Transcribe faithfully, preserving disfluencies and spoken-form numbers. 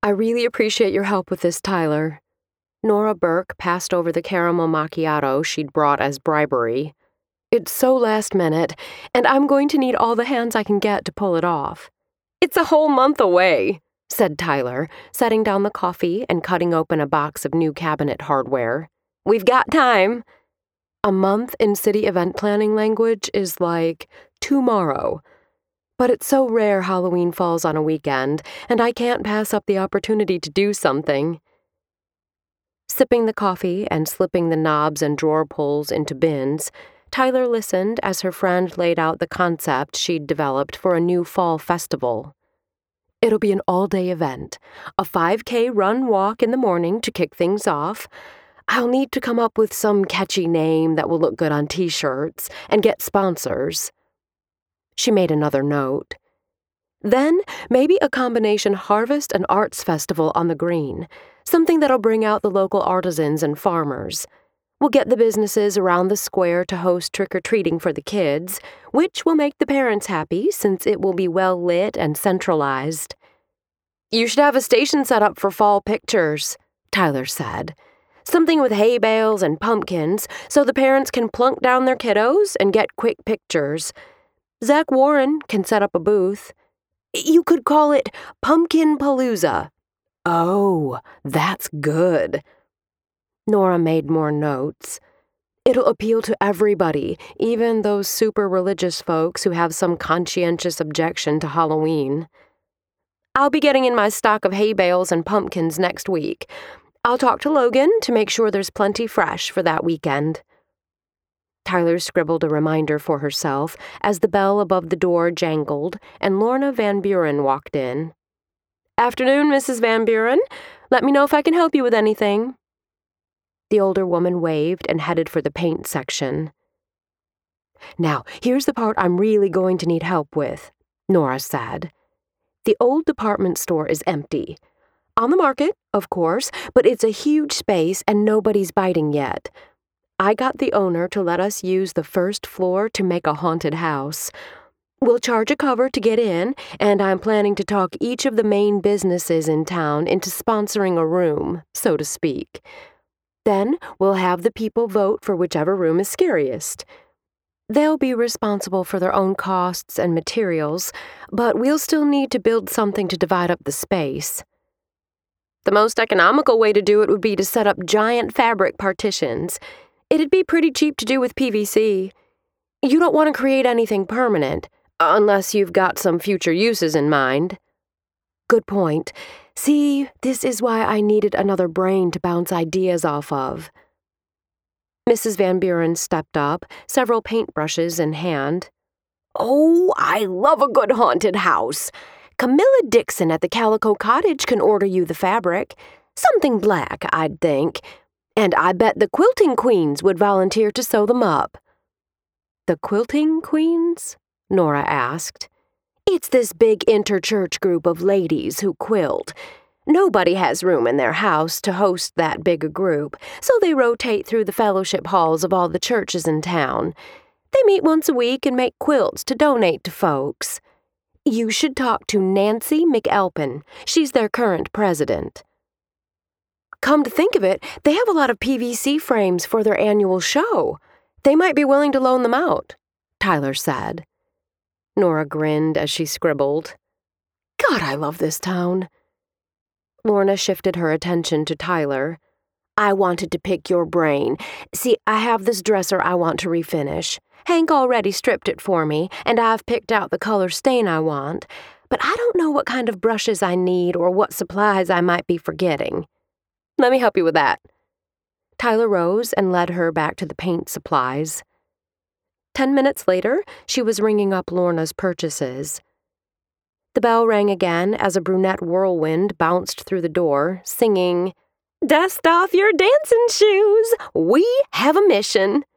I really appreciate your help with this, Tyler. Nora Burke passed over the caramel macchiato she'd brought as bribery. It's so last minute, and I'm going to need all the hands I can get to pull it off. It's a whole month away, said Tyler, setting down the coffee and cutting open a box of new cabinet hardware. We've got time. A month in city event planning language is like tomorrow. But it's so rare Halloween falls on a weekend, and I can't pass up the opportunity to do something. Sipping the coffee and slipping the knobs and drawer pulls into bins, Tyler listened as her friend laid out the concept she'd developed for a new fall festival. It'll be an all-day event, a five K run-walk in the morning to kick things off. I'll need to come up with some catchy name that will look good on t-shirts and get sponsors. She made another note. Then, maybe a combination harvest and arts festival on the green, something that'll bring out the local artisans and farmers. We'll get the businesses around the square to host trick-or-treating for the kids, which will make the parents happy since it will be well-lit and centralized. You should have a station set up for fall pictures, Tyler said. Something with hay bales and pumpkins so the parents can plunk down their kiddos and get quick pictures. Zach Warren can set up a booth. You could call it Pumpkin Palooza. Oh, that's good. Nora made more notes. It'll appeal to everybody, even those super religious folks who have some conscientious objection to Halloween. I'll be getting in my stock of hay bales and pumpkins next week. I'll talk to Logan to make sure there's plenty fresh for that weekend. Tyler scribbled a reminder for herself as the bell above the door jangled and Lorna Van Buren walked in. Afternoon, Missus Van Buren. Let me know if I can help you with anything. The older woman waved and headed for the paint section. Now, here's the part I'm really going to need help with, Nora said. The old department store is empty. On the market, of course, but it's a huge space and nobody's biting yet. I got the owner to let us use the first floor to make a haunted house. We'll charge a cover to get in, and I'm planning to talk each of the main businesses in town into sponsoring a room, so to speak. Then we'll have the people vote for whichever room is scariest. They'll be responsible for their own costs and materials, but we'll still need to build something to divide up the space. The most economical way to do it would be to set up giant fabric partitions. It'd be pretty cheap to do with P V C. You don't want to create anything permanent, unless you've got some future uses in mind. Good point. See, this is why I needed another brain to bounce ideas off of. Missus Van Buren stepped up, several paintbrushes in hand. Oh, I love a good haunted house. Camilla Dixon at the Calico Cottage can order you the fabric. Something black, I'd think. And I bet the Quilting Queens would volunteer to sew them up. The Quilting Queens? Nora asked. It's this big interchurch group of ladies who quilt. Nobody has room in their house to host that big a group, so they rotate through the fellowship halls of all the churches in town. They meet once a week and make quilts to donate to folks. You should talk to Nancy McAlpin. She's their current president. Come to think of it, they have a lot of P V C frames for their annual show. They might be willing to loan them out, Tyler said. Nora grinned as she scribbled. God, I love this town. Lorna shifted her attention to Tyler. I wanted to pick your brain. See, I have this dresser I want to refinish. Hank already stripped it for me, and I've picked out the color stain I want, but I don't know what kind of brushes I need or what supplies I might be forgetting. Let me help you with that. Tyler rose and led her back to the paint supplies. Ten minutes later, she was ringing up Lorna's purchases. The bell rang again as a brunette whirlwind bounced through the door, singing, Dust off your dancing shoes! We have a mission!